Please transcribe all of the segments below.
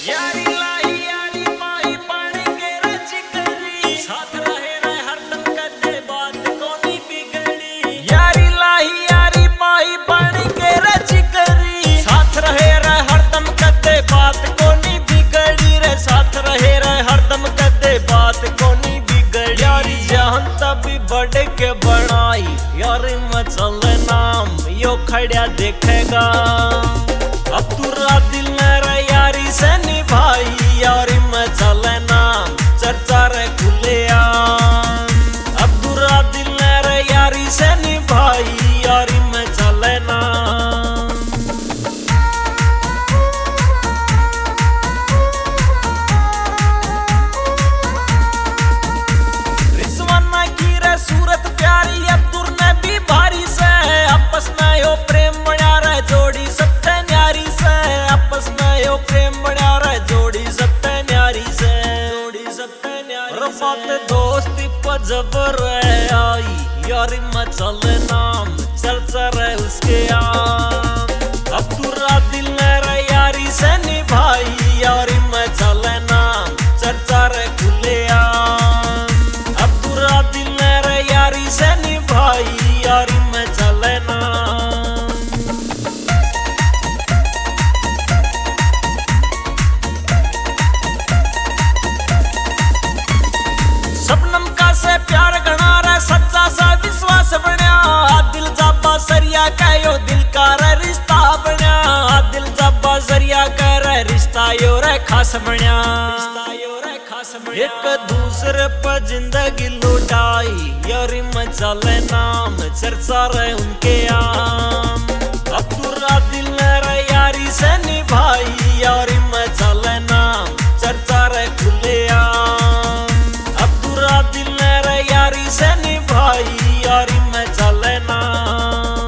यारी लाई यारी माई बन के रच करी, साथ रहे रे हरदम कदे बात कोनी बिगड़ी। यारी लाई यारी माई बन के रच करी, साथ रहे रे हरदम कदे बात कोनी बिगड़ी रे, साथ रहे रे हरदम कदे बात कोनी बिगड़ी। यारी जहां तभी बढ़ के बनाई, यारी मचल नाम यो खड़ा देखेगा। अब तुरा दिल रे यारी से निभाई, यारी में चले नाम चर्चा रे खुलिया। अब तुरा दिल रे यारी से निभाई, यारी में चले नाम। रिजवाना की रे सूरत प्यारी, अब्दुल ने भी भारी से, आपस में यो प्रेम बना रे जोड़ी सबसे न्यारी से। आपस में यो प्रेम बना रे जोड़ी सबसे न्यारी से, जोड़ी सबसे न्यारी से। बात दोस्ती पर जबर आई, यारी में चले नाम चर्चा रे उसके आम। अब तुरा दिल रे यारी से निभाई, यारी में चले नाम चर्चा रे खुले आम। अब तुरा दिल रे यारी से निभाई, यारी में चले नाम। शबनम का से प्यार गणा रे सच्चा सा विश्वास बन्या। दिल जाबा सरिया कहो दिल का रे रिश्ता बन्या। दिल जाबा सरिया कह रे रिश्ता यो रे खास बन्या, रिश्ता यो रे खास बन्या। एक दूसरे पर जिंदगी लुटाई, यारी में चले नाम चर्चा रे उनके आम। अब तुरा दिल रे यारी से निभाई, यारी में चले नाम चर्चा रे खुले आम। अब तुरा दिल रे यारी से निभाई, यारी में चले नाम।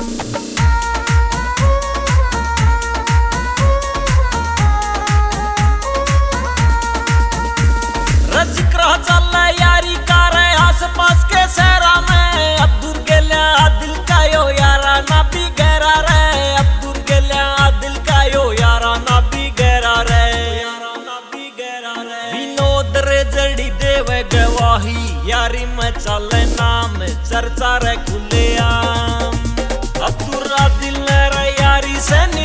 रजिक्र चल यारी का रे आस पास के शहरा में। अब्दुल गेल्या दिल का यो यारा ना भी गहरा रे। अब्दुल गेल्या दिल का यो यारा ना भी गहरा रे, यारा ना भी गहरा रे। विनोद रे जड़ी देवे गवाही, यारी में चले नाम चर्चा रे खुले आम। अब तुरा दिल रे यारी से